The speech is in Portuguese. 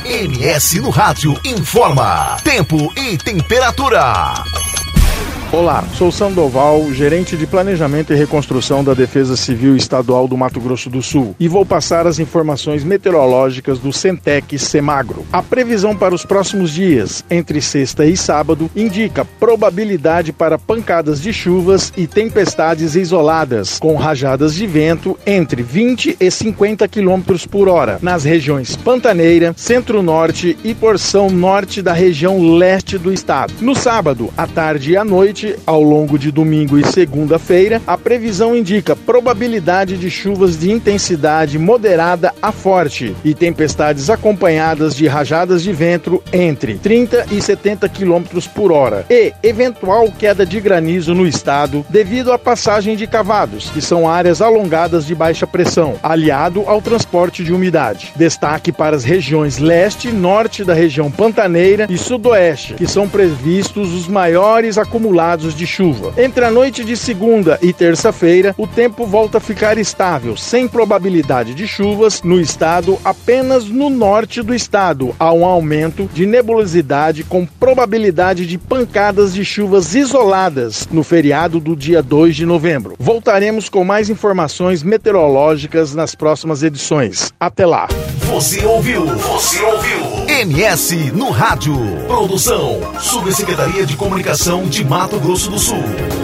MS no Rádio informa tempo e temperatura. Olá, sou Sandoval, gerente de Planejamento e Reconstrução da Defesa Civil Estadual do Mato Grosso do Sul, e vou passar as informações meteorológicas do Centec Semagro. A previsão para os próximos dias, entre sexta e sábado, indica probabilidade para pancadas de chuvas e tempestades isoladas, com rajadas de vento entre 20 e 50 km por hora, nas regiões Pantaneira, Centro-Norte e porção norte da região leste do estado. No sábado, à tarde e à noite, ao longo de domingo e segunda-feira, a previsão indica probabilidade de chuvas de intensidade moderada a forte e tempestades acompanhadas de rajadas de vento entre 30 e 70 km por hora e eventual queda de granizo no estado devido à passagem de cavados, que são áreas alongadas de baixa pressão, aliado ao transporte de umidade. Destaque para as regiões leste e norte da região Pantaneira e sudoeste, que são previstos os maiores acumulados de chuva. Entre a noite de segunda e terça-feira, o tempo volta a ficar estável, sem probabilidade de chuvas no estado. Apenas no norte do estado há um aumento de nebulosidade com probabilidade de pancadas de chuvas isoladas no feriado do dia 2 de novembro. Voltaremos com mais informações meteorológicas nas próximas edições. Até lá! Você ouviu MS no Rádio. Produção, Subsecretaria de Comunicação de Mato Grosso do Sul.